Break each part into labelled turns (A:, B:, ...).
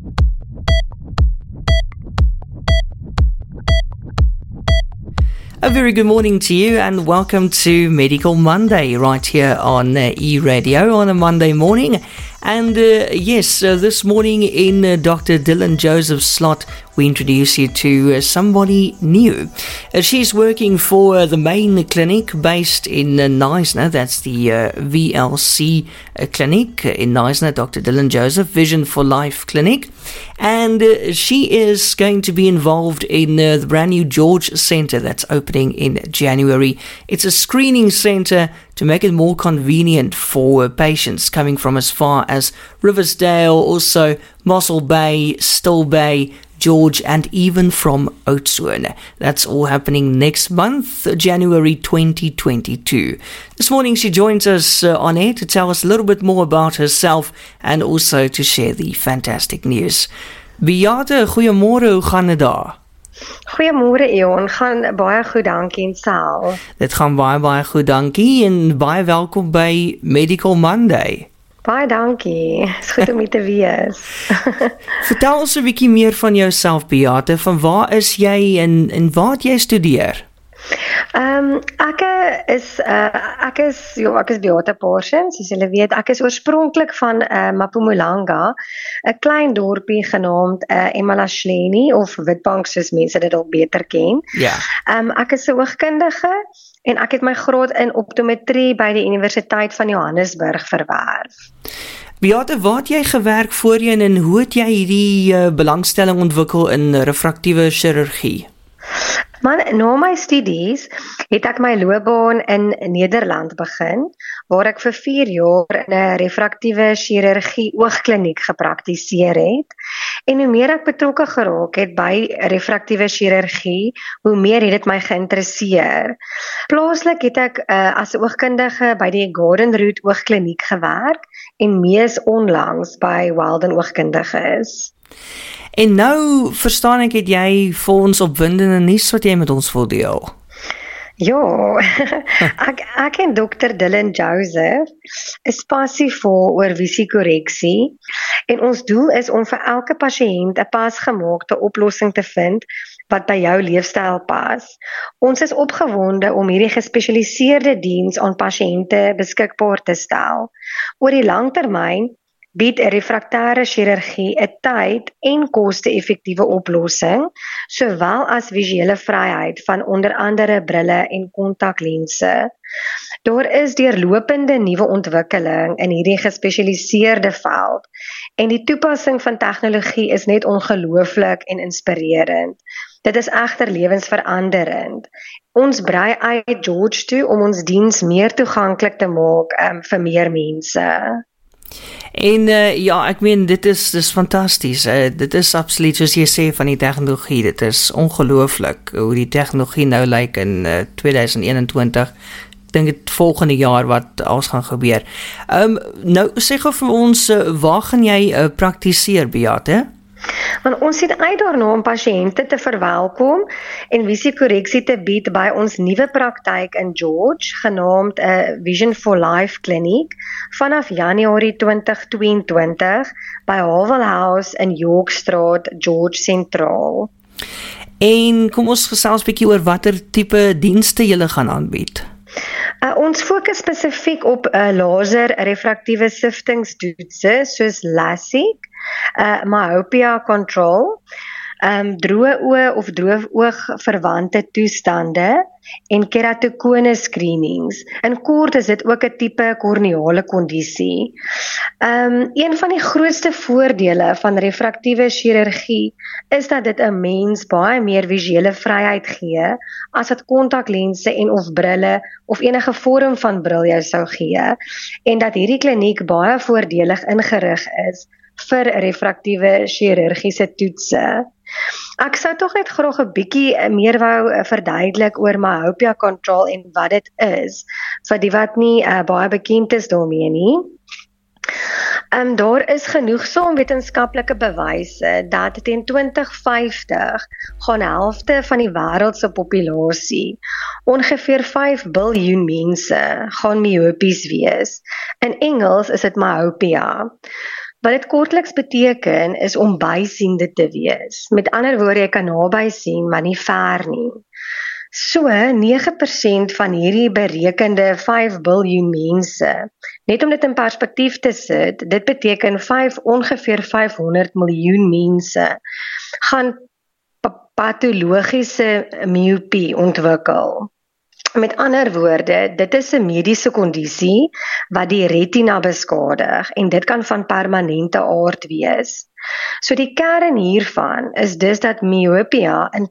A: A very good morning to you and welcome to Medical Monday right here on E-Radio on a Monday morning. And this morning in Dr. Dylan Joseph's slot, we introduce you to somebody new. She's working for the main clinic based in Knysna. That's the VLC clinic in Knysna, Dr. Dylan Joseph, Vision for Life Clinic. And she is going to be involved in the brand new George Centre that's opening in January. It's a screening centre to make it more convenient for patients coming from as far as Riversdale, also Mossel Bay, Still Bay, George, and even from Oudtshoorn. That's all happening next month, January 2022. This morning she joins us on air to tell us a little bit more about herself and also to share the fantastic news. Beate, goeiemôre, hoe gaan dit daar?
B: Goeiemôre Eon, gaan baie goed, dankie en self.
A: Dit gaan baie goed, dankie en baie welkom by Medical Monday.
B: Baie dankie, is goed om hier te wees.
A: Vertel ons 'n bietjie meer van jouself, Beate. Van waar is jy en waar het jy studeer?
B: Ek is Beate Parsons, soos julle weet. Ek is oorspronklik van Mpumalanga, 'n klein dorpie genaamd Emalahleni of Witbank, soos mense dit dalk beter ken.
A: Ja.
B: Ek is 'n oogkundige en ek het my graad in optometrie by die Universiteit van Johannesburg verwerf.
A: Beate, waar het jy gewerk voorheen en hoe het jy hierdie belangstelling ontwikkel in refraktiewe chirurgie?
B: Man, na my studies het ek my loopbaan in Nederland begin, waar ek vir 4 jaar in 'n refraktiewe chirurgie oogkliniek gepraktiseer het. En hoe meer ek betrokke geraak het by refraktiewe chirurgie, hoe meer het dit my geïnteresseer. Plaaslik het ek as oogkundige by die Garden Route oogkliniek gewerk en mees onlangs by Walden Oogkundiges.
A: En nou verstaan ek het jy vir ons opwindende nuus wat jy met ons wil deel.
B: Ja, ek en Dr. Dylan Joseph is passievol oor visiekorreksie en ons doel is om vir elke pasiënt 'n pasgemaakte oplossing te vind wat by jou leefstyl pas. Ons is opgewonde om hierdie gespesialiseerde diens aan pasiënte beskikbaar te stel. Oor die langtermyn bied refraktêre chirurgie 'n tyd- en koste-effektiewe oplossing, sowel as visuele vryheid van onder andere brille en kontaklense. Daar is deurlopende nuwe ontwikkeling in hierdie gespesialiseerde veld en die toepassing van tegnologie is net ongelooflik en inspirerend. Dit is egter lewensveranderend. Ons brei uit George toe om ons diens meer toeganklik te maak vir meer mense.
A: En ek meen dit is fantasties. Dit is absoluut soos jy sê van die tegnologie. Dit is ongelooflik hoe die tegnologie nou lyk in 2021. Ek dink dit volgende jaar wat alles gaan gebeur. Nou sê gou vir ons waar gaan jy praktiseer, Beate?
B: Want ons sien uit daarna om pasiënte te verwelkom en visiekorreksie te bied by ons nuwe praktyk in George, genaamd Vision for Life Clinic, vanaf Januarie 2022 by Havel House in Yorkstraat, George Sentraal.
A: En kom ons gesels 'n bietjie oor watter tipe dienste julle gaan aanbied.
B: Ons fokus spesifiek op laser refraktiewe siftingstoetse soos LASIK, myopia control, droë oë of droofoog verwante toestande en keratokone screenings. In kort is dit ook 'n tipe korneale kondisie. Een van die grootste voordele van refraktiewe chirurgie is dat dit 'n mens baie meer visuele vryheid gee as wat kontaklense en of brille of enige vorm van bril jou sou gee, en dat hierdie kliniek baie voordelig ingerig is vir refraktiewe chirurgiese toetse. Ek sou tog net graag 'n bietjie meer wou verduidelik oor myopia control en wat dit is, vir die wat nie baie bekend is daarmee nie. Daar is genoegsaam wetenskaplike bewyse dat teen 2050 gaan helfte van die wêreld se populasie, ongeveer 5 biljoen mense, gaan myopies wees. In Engels is dit myopia. Wat dit kortliks beteken is om bysiende te wees. Met ander woorde, jy kan naby sien, maar nie ver nie. So, 9% van hierdie berekende 5 biljoen mense, net om dit in perspektief te sit, dit beteken ongeveer 500 miljoen mense gaan patologiese miopie ontwikkel. Met ander woorde, dit is 'n mediese kondisie wat die retina beskadig en dit kan van permanente aard wees. So die kern hiervan is dus dat miopia 'n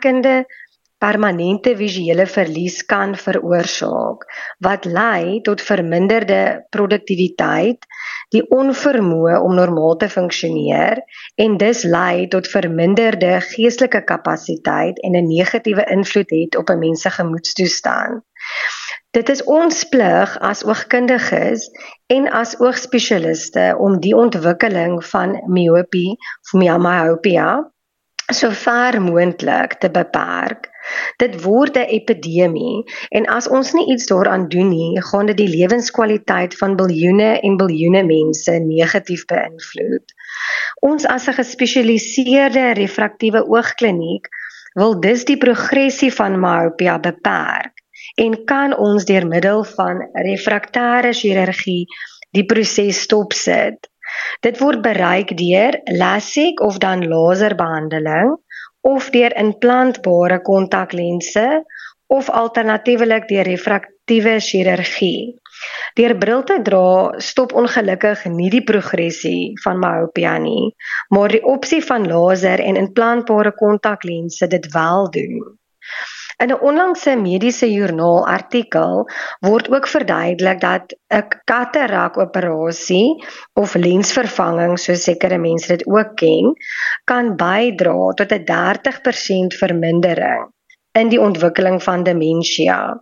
B: permanente visuele verlies kan veroorsaak, wat lei tot verminderde produktiwiteit, die onvermoë om normaal te funksioneer en dus lei tot verminderde geestelike kapasiteit en 'n negatiewe invloed het op 'n mens se gemoedstoestand. Dit is ons plig as oogkundiges en as oogspesialiste om die ontwikkeling van miopie of myopia so ver moontlik te beperk. Dit word 'n epidemie en as ons nie iets daaraan doen nie, gaan dit die lewenskwaliteit van biljoene en biljoene mense negatief beïnvloed. Ons as 'n gespesialiseerde refraktiewe oogkliniek wil dus die progressie van myopia beperk en kan ons deur middel van refraktêre chirurgie die proses stopsit. Dit word bereik deur LASIK of dan laserbehandeling of deur implantbare kontaklense of alternatiefelik deur refraktiewe chirurgie. Deur bril te dra stop ongelukkig nie die progressie van myopia nie, maar die opsie van laser en implantbare kontaklense dit wel doen. In 'n onlangse mediese joernaal artikel word ook verduidelik dat 'n katarakoperasie of lensvervanging, soos sekere mense dit ook ken, kan bydra tot 'n 30% vermindering in die ontwikkeling van demensie.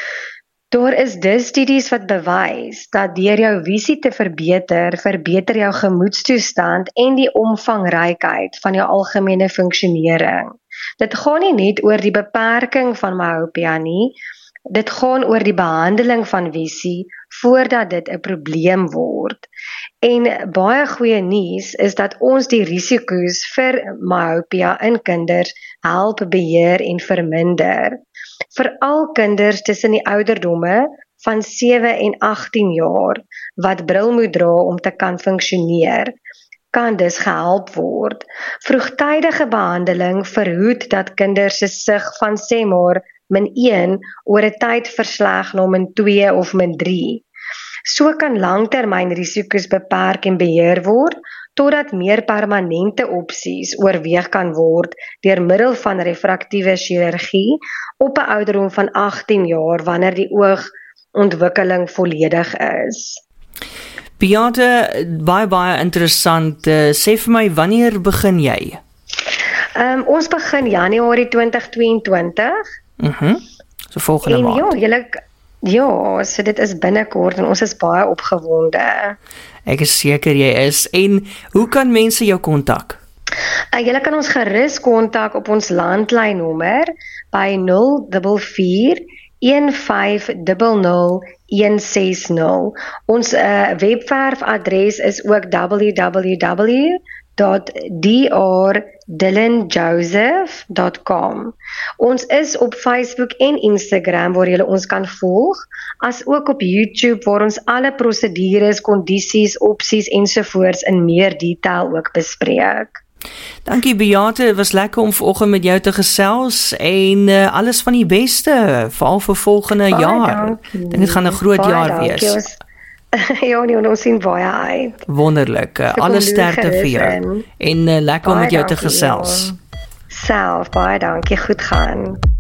B: Daar is dus studies wat bewys dat deur jou visie te verbeter jou gemoedstoestand en die omvangrykheid van jou algemene funksionering. Dit gaan nie net oor die beperking van myopia nie, dit gaan oor die behandeling van visie voordat dit 'n probleem word. En baie goeie nuus is dat ons die risiko's vir myopia in kinders help beheer en verminder. Veral kinders tussen die ouderdomme van 7 en 18 jaar wat bril moet dra om te kan funksioneer, kan dus gehelp word. Vroegtydige behandeling verhoed dat kinders se sig van sê maar -1 oor 'n tyd versleg na -2 of -3. So kan langtermyn risiko's beperk en beheer word totdat meer permanente opsies oorweeg kan word deur middel van refraktiewe chirurgie op 'n ouderdom van 18 jaar wanneer die oogontwikkeling volledig is.
A: Beate, baie interessant. Sê vir my, wanneer begin jy?
B: Ons begin Januarie 2022.
A: So volgende maand.
B: So dit is binnekort en ons is baie opgewonde.
A: Ek is seker jy is. En hoe kan mense jou kontak?
B: Julle kan ons gerus kontak op ons landlynnommer by 044 1500 160. Ons webwerfadres is ook www.drdillanjoseph.com. Ons is op Facebook en Instagram waar julle ons kan volg, as ook op YouTube waar ons alle prosedures, kondisies, opsies ensovoorts in meer detail ook bespreek.
A: Dankie Beate, het was lekker om vanoggend met jou te gesels en alles van die beste, veral vir volgende jaar. Ek dink dit gaan 'n groot jaar wees.
B: Ons sien baie uit.
A: Wonderlik, alle sterkte vir jou en lekker om met jou te gesels.
B: Self, baie dankie, goed gaan.